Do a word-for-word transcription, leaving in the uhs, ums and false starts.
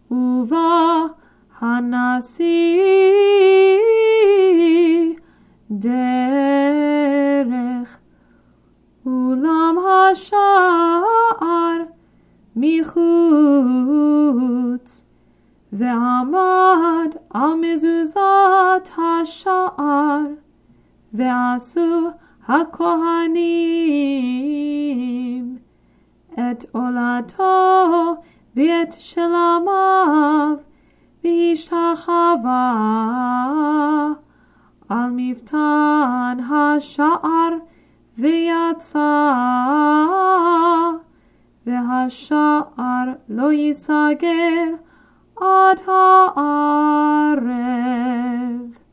ובא הנשיא דרך, אולם השער מחוץ, ועמד על מזוזת השער, ועשו הכהנים את עולתו ואת שלמיו, והשתחווה על מפתן השער ויצא, והשער לא ייסגר עד הערב.